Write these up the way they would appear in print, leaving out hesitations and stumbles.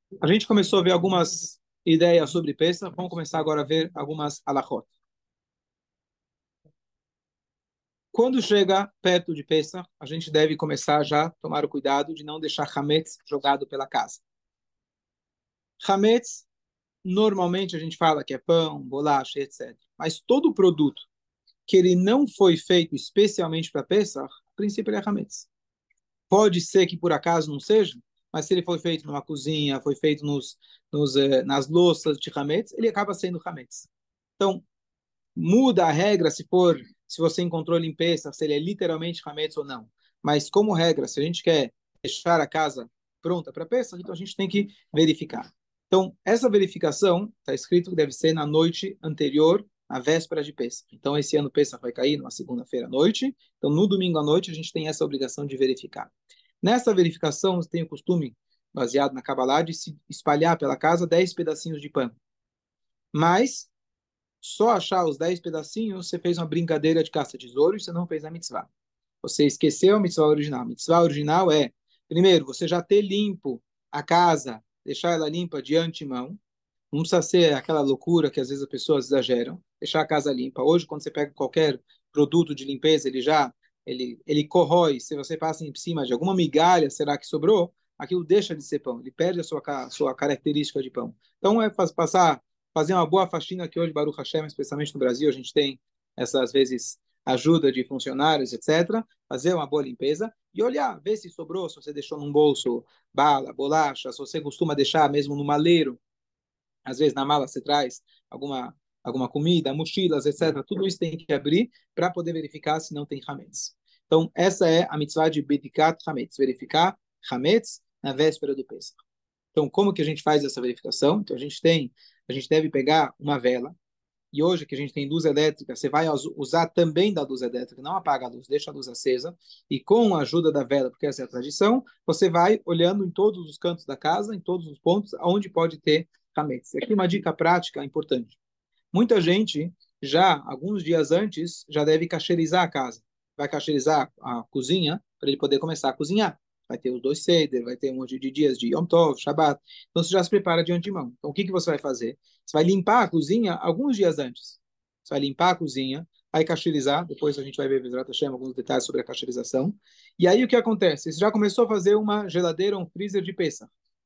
A gente começou a ver algumas ideias sobre Pesach. Vamos começar agora a ver algumas halachot. Quando chega perto de Pesach, a gente deve começar já a tomar o cuidado de não deixar hametz jogado pela casa. Hametz, normalmente a gente fala que é pão, bolacha, etc. Mas todo produto que ele não foi feito especialmente para Pesach, a princípio ele é hametz. Pode ser que por acaso não seja, mas se ele foi feito numa cozinha, foi feito nas louças de hametz, ele acaba sendo hametz. Então, muda a regra se você encontrou limpeza, se ele é literalmente hametz ou não. Mas como regra, se a gente quer deixar a casa pronta para Pesach, então a gente tem que verificar. Então, essa verificação está escrito que deve ser na noite anterior à véspera de Pesach. Então, esse ano Pesach vai cair numa segunda-feira à noite. Então, no domingo à noite, a gente tem essa obrigação de verificar. Nessa verificação, tem o costume, baseado na Kabbalah, de se espalhar pela casa 10 pedacinhos de pão. Mas só achar os 10 pedacinhos, você fez uma brincadeira de caça-tesouro e você não fez a mitzvah. Você esqueceu a mitzvah original. A mitzvah original é, primeiro, você já ter limpo a casa, deixar ela limpa de antemão. Não precisa ser aquela loucura que às vezes as pessoas exageram. Deixar a casa limpa. Hoje, quando você pega qualquer produto de limpeza, ele corrói. Se você passa em cima de alguma migalha, será que sobrou? Aquilo deixa de ser pão. Ele perde a sua característica de pão. Então, fazer uma boa faxina que hoje, Baruch Hashem, especialmente no Brasil, a gente tem essa, às vezes, ajuda de funcionários, etc. Fazer uma boa limpeza e olhar, ver se sobrou, se você deixou num bolso bala, bolacha, se você costuma deixar mesmo no maleiro. Às vezes na mala você traz alguma comida, mochilas, etc. Tudo isso tem que abrir para poder verificar se não tem hametz. Então, essa é a mitzvah de Bedikat Hametz, verificar hametz na véspera do Pesach. Então, como que a gente faz essa verificação? Então, a gente deve pegar uma vela, e hoje que a gente tem luz elétrica, você vai usar também da luz elétrica, não apaga a luz, deixa a luz acesa, e com a ajuda da vela, porque essa é a tradição, você vai olhando em todos os cantos da casa, em todos os pontos, onde pode ter hametz. Aqui uma dica prática importante. Muita gente, já alguns dias antes, já deve cacherizar a casa. Vai cacherizar a cozinha para ele poder começar a cozinhar. Vai ter os dois seder, vai ter um monte de dias de Yom Tov, Shabbat. Então você já se prepara de antemão. Então o que você vai fazer? Você vai limpar a cozinha alguns dias antes. Você vai limpar a cozinha, vai cacherizar. Depois a gente vai ver, Bezrat Hashem, alguns detalhes sobre a cacherização. E aí o que acontece? Você já começou a fazer uma geladeira, um freezer de peça.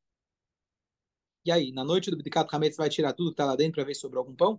E aí, na noite do Bdikat Hametz, você vai tirar tudo que está lá dentro para ver se sobrou algum pão?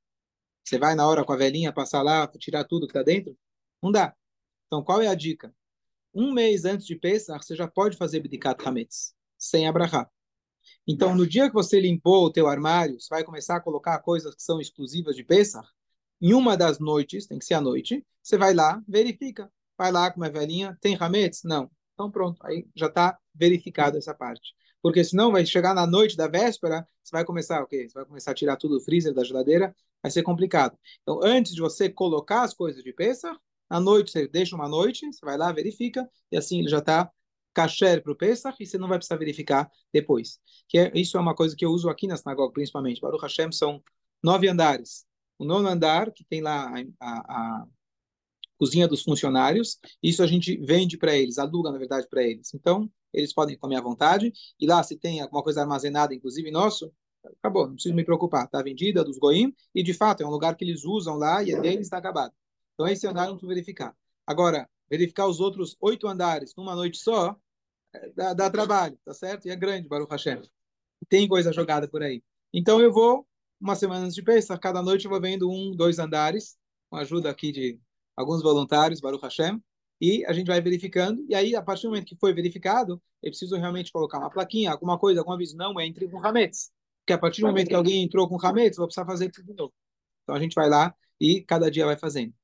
Você vai na hora com a velhinha passar lá, tirar tudo que está dentro? Não dá. Então, qual é a dica? Um mês antes de Pesach, você já pode fazer Bdikat Hametz, sem abrahar. Então, no dia que você limpou o teu armário, você vai começar a colocar coisas que são exclusivas de Pesach, em uma das noites, tem que ser à noite, você vai lá, verifica. Vai lá com uma velhinha, tem Hametz? Não. Então, pronto, aí já está verificado essa parte. Porque senão vai chegar na noite da véspera, você vai começar o quê? Você vai começar a tirar tudo do freezer, da geladeira, vai ser complicado. Então, antes de você colocar as coisas de Pesach, à noite você deixa uma noite, você vai lá, verifica, e assim ele já está kasher para o Pesach, e você não vai precisar verificar depois. Isso é uma coisa que eu uso aqui na sinagoga, principalmente. Baruch Hashem são 9 andares. O nono andar, que tem lá a cozinha dos funcionários, isso a gente vende para eles, aluga, na verdade, para eles. Então, eles podem comer à vontade. E lá, se tem alguma coisa armazenada, inclusive nosso, acabou, não preciso me preocupar. Está vendida dos goim, e de fato é um lugar que eles usam lá e é deles, está acabado. Então, esse andar não preciso verificar. Agora, verificar os outros 8 andares numa noite só, dá trabalho, tá certo? E é grande, Baruch Hashem. Tem coisa jogada por aí. Então eu vou, uma semana antes de Pesach, cada noite eu vou vendo 1, 2 andares, com a ajuda aqui de alguns voluntários, Baruch Hashem, e a gente vai verificando, e aí, a partir do momento que foi verificado, eu preciso realmente colocar uma plaquinha, alguma coisa, algum aviso, não entre com Hametz. Porque a partir do momento que alguém entrou com Hametz, eu vou precisar fazer tudo de novo. Então a gente vai lá e cada dia vai fazendo.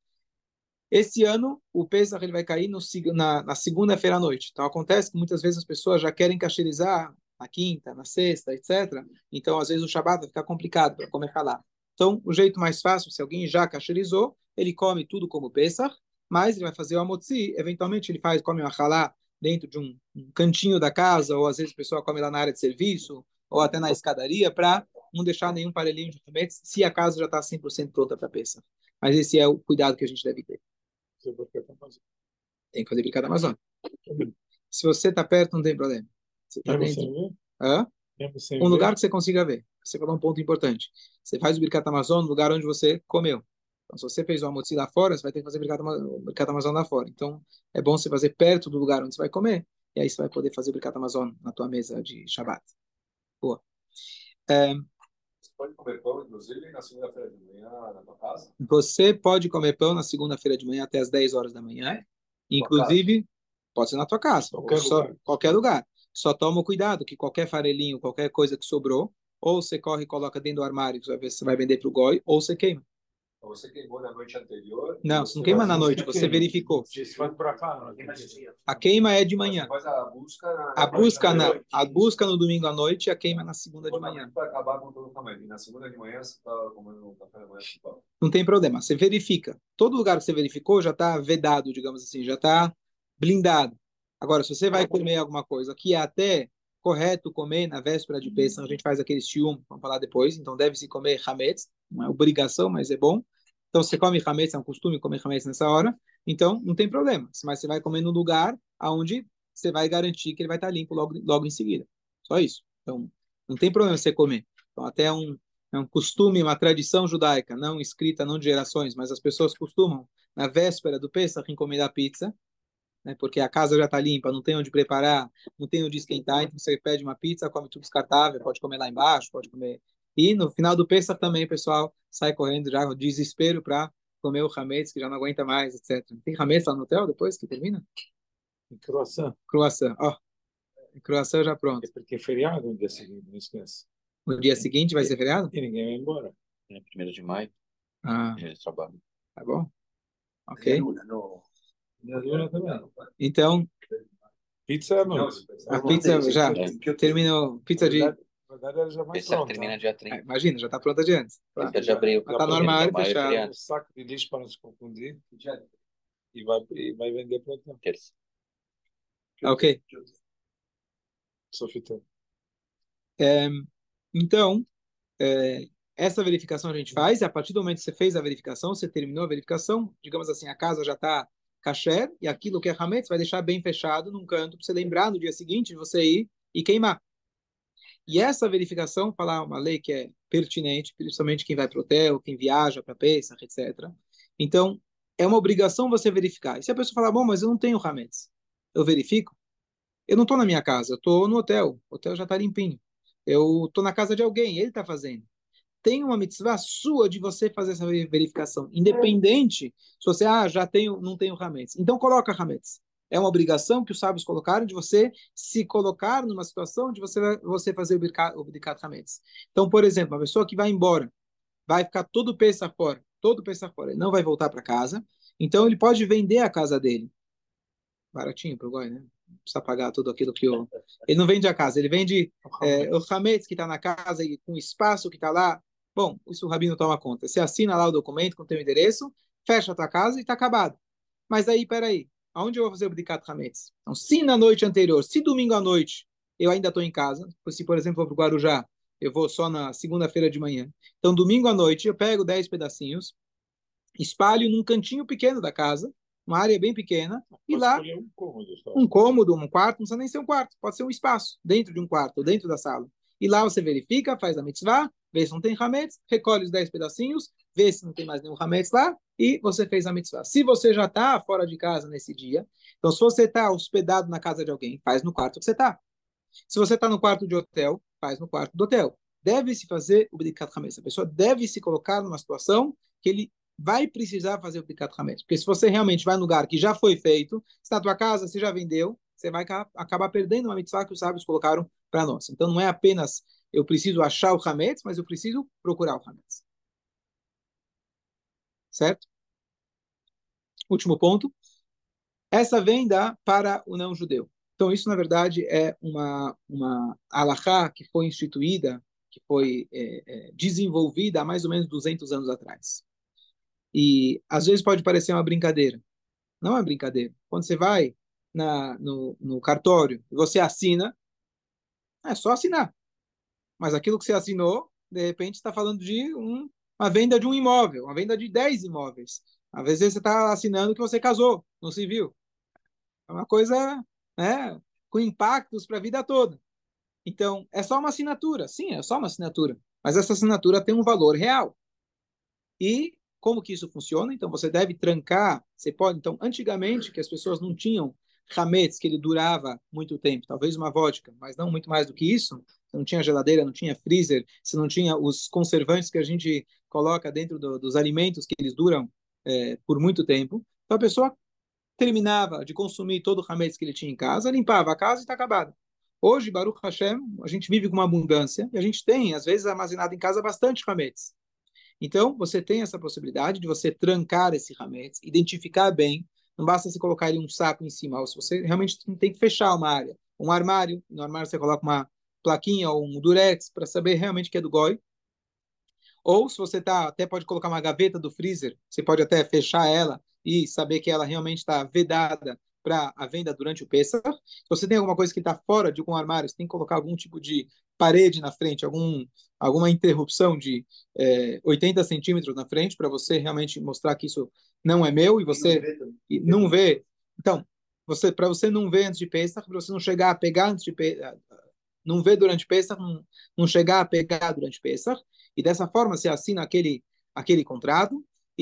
Esse ano, o Pesach ele vai cair na segunda-feira à noite. Então, acontece que muitas vezes as pessoas já querem cacherizar na quinta, na sexta, etc. Então, às vezes, o Shabat vai ficar complicado para comer halá. Então, o jeito mais fácil, se alguém já cacherizou, ele come tudo como Pesach, mas ele vai fazer o amotzi. Eventualmente, come uma halá dentro de um cantinho da casa, ou às vezes a pessoa come lá na área de serviço, ou até na escadaria, para não deixar nenhum parelhinho de hametz, se a casa já está 100% pronta para Pesach. Mas esse é o cuidado que a gente deve ter. Tem que fazer brincar da Amazônia. Se você está perto, não tem problema. Você está dentro. Hã? Mesmo sem Um lugar ver. que você consiga ver. Você falou um ponto importante. Você faz o Birkat Hamazon no lugar onde você comeu. Então, se você fez o almoço lá fora, você vai ter que fazer o Birkat Hamazon lá fora. Então, é bom você fazer perto do lugar onde você vai comer, e aí você vai poder fazer o Birkat Hamazon na tua mesa de Shabbat. Boa. É, Você pode comer pão, inclusive, na segunda-feira de manhã na tua casa? você pode comer pão na segunda-feira de manhã até as 10 horas da manhã. Inclusive, pode ser na tua casa, ou qualquer lugar. Só toma cuidado que qualquer farelinho, qualquer coisa que sobrou, ou você corre e coloca dentro do armário, que você vai ver se você vai vender para o goi, ou você queima. Então, você queimou na noite anterior. Não, você não queima na noite, você verificou. Se vai para cá, A queima é de manhã. Você faz a busca A busca não. A busca no domingo à noite e a queima na segunda de manhã. Para acabar com todo o tamanho. E na segunda de manhã você está comendo um café da manhã com pão. Não tem problema. Você verifica. Todo lugar que você verificou já está vedado, digamos assim, já está blindado. Agora, se você vai comer alguma coisa que é até correto comer na véspera de Pêssego, a gente faz aquele shium, vamos falar depois, então deve-se comer hametz, não é obrigação, mas é bom. Então, você come hametz, é um costume comer hametz nessa hora, então não tem problema. Mas você vai comer no lugar onde você vai garantir que ele vai estar limpo logo em seguida. Só isso. Então, não tem problema você comer. Então, até é um costume, uma tradição judaica, não escrita, não de gerações, mas as pessoas costumam, na véspera do Pesach, encomendar pizza, né, porque a casa já está limpa, não tem onde preparar, não tem onde esquentar, então você pede uma pizza, come tudo descartável, pode comer lá embaixo, pode comer. E no final do Pesach também, o pessoal sai correndo já, o desespero para comer o hametz, que já não aguenta mais, etc. Tem hametz lá no hotel depois que termina? em croissant. Croissant, ó, croissant já pronto. É porque é feriado no dia seguinte, não esquece. No dia seguinte vai ser feriado? E ninguém vai embora. É 1º de maio, Ah, eles trabalham. tá bom. Ok. E a Luna também. Então, Pizza é à noite. a pizza já terminou. Pizza de. Na verdade, ela já vai Pesach pronta. termina dia 30. Imagina, já está pronta de antes. Claro. Pesach de abril. Mas tá no armário 1º de maio é fechado. feriado. Um saco de lixo para não se confundir. E vai vender pronto. Terça. Ok. Sofitão. Então, essa verificação a gente faz, e a partir do momento que você fez a verificação, você terminou a verificação, digamos assim, a casa já está kasher, e aquilo que é hametz vai deixar bem fechado num canto, para você lembrar no dia seguinte de você ir e queimar. E essa verificação, falar uma lei que é pertinente, principalmente quem vai para o hotel, quem viaja para Pesach, etc. Então, é uma obrigação você verificar. E se a pessoa falar, bom, mas eu não tenho hametz, eu verifico? Eu não estou na minha casa, eu estou no hotel. O hotel já está limpinho. Eu estou na casa de alguém, ele está fazendo. Tem uma mitzvah sua de você fazer essa verificação, independente se você, já tenho, não tenho hametz. Então, coloca hametz. É uma obrigação que os sábios colocaram de você se colocar numa situação de você fazer o Birkat Hametz. Então, por exemplo, uma pessoa que vai embora, vai ficar todo Pesach fora, ele não vai voltar para casa, então ele pode vender a casa dele. Baratinho para o Goi, né? Não precisa pagar tudo aquilo que o... Ele não vende a casa, ele vende o Hametz que está na casa e com o espaço que está lá. Bom, isso o Rabino toma conta. Você assina lá o documento com o teu endereço, fecha a tua casa e está acabado. Mas aí, peraí, aonde eu vou fazer o Bdikat Hametz? Então, se na noite anterior, se domingo à noite eu ainda estou em casa, se, por exemplo, eu vou para o Guarujá, eu vou só na segunda-feira de manhã. Então, domingo à noite, eu pego 10 pedacinhos, espalho num cantinho pequeno da casa, uma área bem pequena, e lá, um cômodo, um quarto, não precisa nem ser um quarto, pode ser um espaço, dentro de um quarto, dentro da sala. E lá você verifica, faz a mitzvah, vê se não tem hametz, recolhe os 10 pedacinhos, vê se não tem mais nenhum hametz lá, e você fez a mitzvah. Se você já está fora de casa nesse dia, então se você está hospedado na casa de alguém, faz no quarto que você está. Se você está no quarto de hotel, faz no quarto do hotel. Deve-se fazer o Bdikat Hametz. A pessoa deve se colocar numa situação que ele vai precisar fazer o Bdikat Hametz. Porque se você realmente vai num lugar que já foi feito, está na tua casa, você já vendeu, você vai acabar perdendo uma mitzvah que os sábios colocaram para nós. Então não é apenas eu preciso achar o Hametz, mas eu preciso procurar o Hametz. Certo? Último ponto. Essa venda para o não-judeu. Então, isso, na verdade, é uma halakha que foi instituída, que foi desenvolvida há mais ou menos 200 anos atrás. E, às vezes, pode parecer uma brincadeira. Não é brincadeira. Quando você vai no cartório e você assina, é só assinar. Mas aquilo que você assinou, de repente, está falando de uma venda de um imóvel, uma venda de 10 imóveis. Às vezes, você está assinando que você casou no civil. É uma coisa, né, com impactos para a vida toda. Então, é só uma assinatura. Sim, é só uma assinatura. Mas essa assinatura tem um valor real. E como que isso funciona? Então, você deve trancar. Você pode. Então, antigamente, que as pessoas não tinham hametz, que ele durava muito tempo. Talvez uma vodka, mas não muito mais do que isso. Você não tinha geladeira, não tinha freezer, você não tinha os conservantes que a gente coloca dentro dos alimentos, que eles duram por muito tempo. Então, a pessoa terminava de consumir todo o hametz que ele tinha em casa, limpava a casa e está acabado. Hoje, Baruch Hashem, a gente vive com uma abundância e a gente tem, às vezes, armazenado em casa bastante hametz. Então, você tem essa possibilidade de você trancar esse hametz, identificar bem. Não basta você colocar ele um saco em cima. Ou se você realmente tem que fechar uma área, um armário. No armário você coloca uma plaquinha ou um durex para saber realmente que é do goi. Ou se você até pode colocar uma gaveta do freezer, você pode até fechar ela e saber que ela realmente está vedada para a venda durante o Pesach. Se você tem alguma coisa que está fora de algum armário, você tem que colocar algum tipo de parede na frente, alguma interrupção de 80 centímetros na frente, para você realmente mostrar que isso não é meu e você não vê. Então, para você não ver antes de Pesach, para você não chegar a pegar antes de Pesach, não ver durante Pesach, não chegar a pegar durante Pesach, e dessa forma você assina aquele contrato,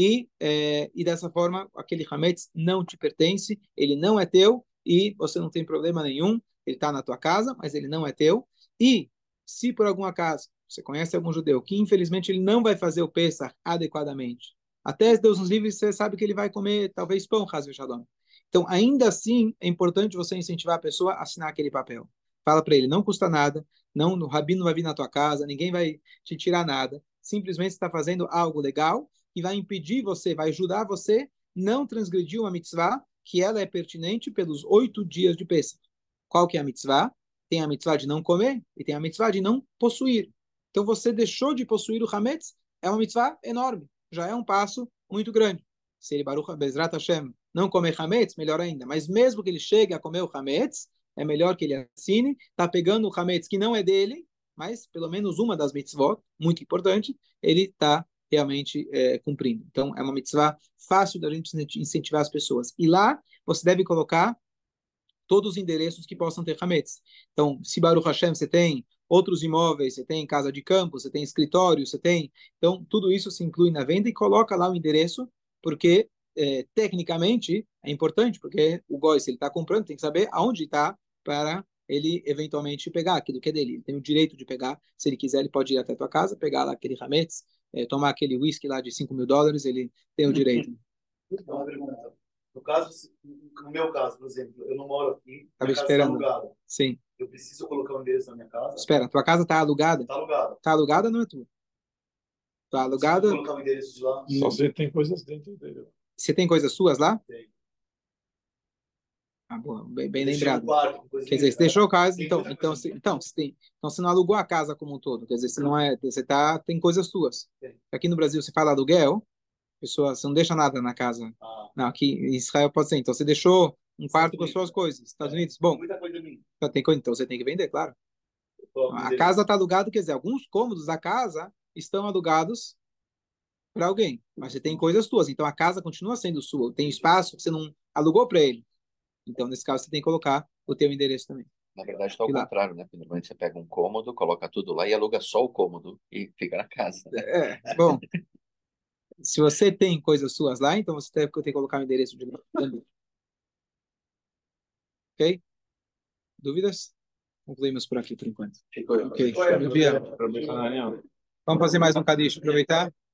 e dessa forma aquele hametz não te pertence, ele não é teu, e você não tem problema nenhum, ele está na tua casa, mas ele não é teu, e se por algum acaso você conhece algum judeu que infelizmente ele não vai fazer o Pesach adequadamente, até Deus nos livre, você sabe que ele vai comer talvez pão, Haz Shalom. Então, ainda assim, é importante você incentivar a pessoa a assinar aquele papel. Fala para ele, não custa nada, não, o rabino vai vir na tua casa, ninguém vai te tirar nada. Simplesmente está fazendo algo legal que vai impedir você, vai ajudar você não transgredir uma mitzvah que ela é pertinente pelos 8 dias de Pesach. Qual que é a mitzvah? Tem a mitzvah de não comer e tem a mitzvah de não possuir. Então você deixou de possuir o hametz, é uma mitzvah enorme, já é um passo muito grande. Se ele, Baruch Bezrat Hashem, não comer hametz, melhor ainda. Mas mesmo que ele chegue a comer o hametz, é melhor que ele assine, está pegando o hametz que não é dele, mas pelo menos uma das mitzvot, muito importante, ele está realmente cumprindo. Então, é uma mitzvah fácil da gente incentivar as pessoas. E lá, você deve colocar todos os endereços que possam ter hametz. Então, se Baruch Hashem você tem outros imóveis, você tem casa de campo, você tem escritório, você tem... Então, tudo isso se inclui na venda e coloca lá o endereço, porque tecnicamente é importante, porque o goi, se ele está comprando, tem que saber aonde está para ele eventualmente pegar aquilo que é dele. Ele tem o direito de pegar, se ele quiser, ele pode ir até a tua casa, pegar lá aquele hametz, tomar aquele whisky lá de $5.000, ele tem o direito. Uma pergunta. No caso, no meu caso, por exemplo, eu não moro aqui, Estava minha casa está esperando. alugada. Sim. Eu preciso colocar o endereço na minha casa? Espera, tua casa está alugada? Está alugada. Está alugada, não é tua. Está alugada. Preciso colocar o endereço de lá? Só você tem coisas dentro dele. Você tem coisas suas lá? Tem. Ah, boa, bem Deixei lembrado. um quarto, coisinha, Quer dizer, você deixou a casa, tem então, muita então, coisa. então você não alugou a casa como um todo. Quer dizer, você não é, você tem coisas suas. Tem. Aqui no Brasil você fala aluguel, pessoa, você não deixa nada na casa. Ah, Não, aqui em Israel pode ser. Então você deixou um quarto com as Unidos. suas coisas. Estados É. Unidos, bom, muita coisa minha. tem coisa, então você tem que vender, claro. Eu coloco o A endereço. casa está alugada, quer dizer, alguns cômodos da casa estão alugados para alguém, mas você tem coisas suas. Então a casa continua sendo sua. Tem espaço que você não alugou para ele. Então nesse caso você tem que colocar o teu endereço também. Na verdade, está ao E lá. contrário, né? Porque normalmente você pega um cômodo, coloca tudo lá e aluga só o cômodo e fica na casa. Bom, se você tem coisas suas lá, então você tem que colocar o endereço de novo também. Ok? Dúvidas? Concluímos por aqui por enquanto. Ficou. Ok. Ficou. Bia, Para deixar na reunião. vamos fazer mais um Kadish. Aproveitar.